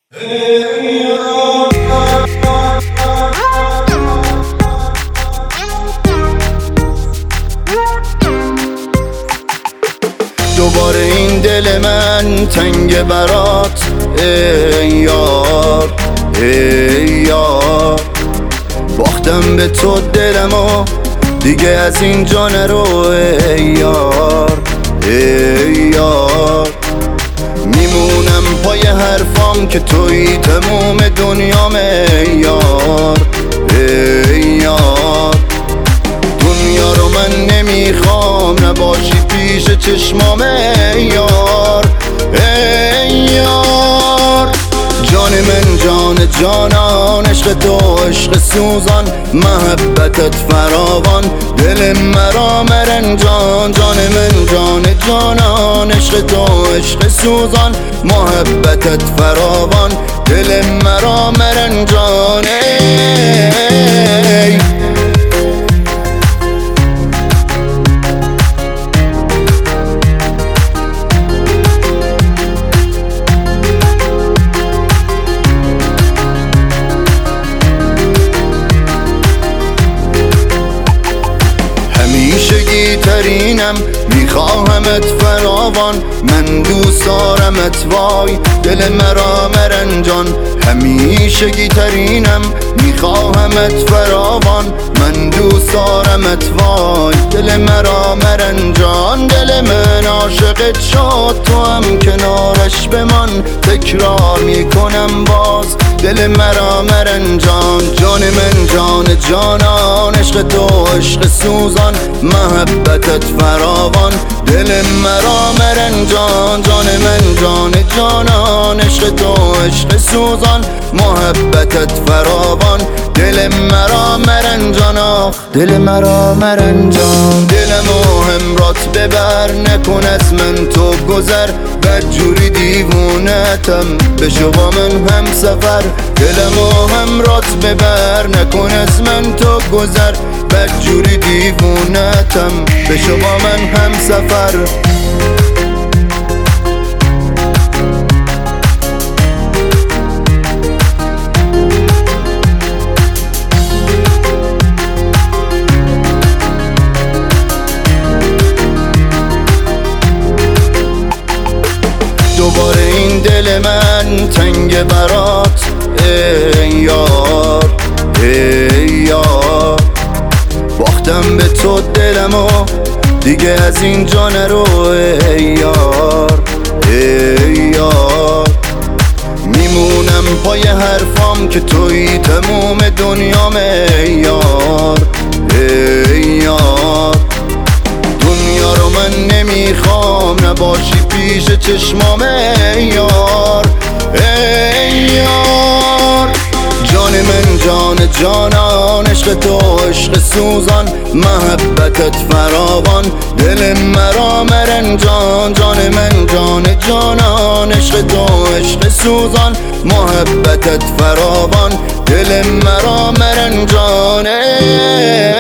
دوباره این دل من تنگ برات ای یار ای یار، باختم به تو دلمو دیگه از اینجا نرو ای یار ای یار. میمونم پای حرفام که توی تموم دنیام ای یار ای یار. دنیا رو من نمیخوام نباشی پیش چشمام ای یار ای یار. جان من جان جانان، عشق تو عشق سوزان، محبتت فراوان، دل مرا مرنجان. جان من جان جانان، عشق تو عشق سوزان، محبتت فراوان، دل مرا مرنجان. همیشگی ترینم، میخواهمت فراوان، من دوست دارمت وای، دل مرا مرنجان. همیشگی ترینم، میخواهمت فراوان، من دوست دارمت وای، دل مرا مرنجان. دل من عاشقت شد، تو هم کنارش بمان، تکرار میکنم باز، دل مرا مرنجان. جان من جان جانان، عشق تو عشق سوزان، محبتت فراوان، دل مرا مرنجان. جان من جان جانان، عشق تو عشق سوزان، محبتت فراوان، دل مرا مرنجان. آخ دل مرا مرنجان. دلمو همرات ببر، نکن از من تو گذر، بدجوری دیوونتم، بشو با من هم سفر. دلمو همرات ببر، نکن از من تو گذر، بدجوری دیوونتم، بشو با من هم سفر. دوباره این دل من تنگ برات ای یار ای یار، باختم به تو دلمو دیگه از اینجا نرو ای یار ای یار. میمونم پای حرفام که توی تموم دنیام ای یار ای یار. دنیا رو من نمیخوام نباشی پیش چشمام ای یار ای یار. جان من جان جانان، عشق تو عشق سوزان، محبتت فراوان، دل مرا مرنجان. جان من جان جانان، عشق تو عشق سوزان، محبتت فراوان، دل مرا مرنجان.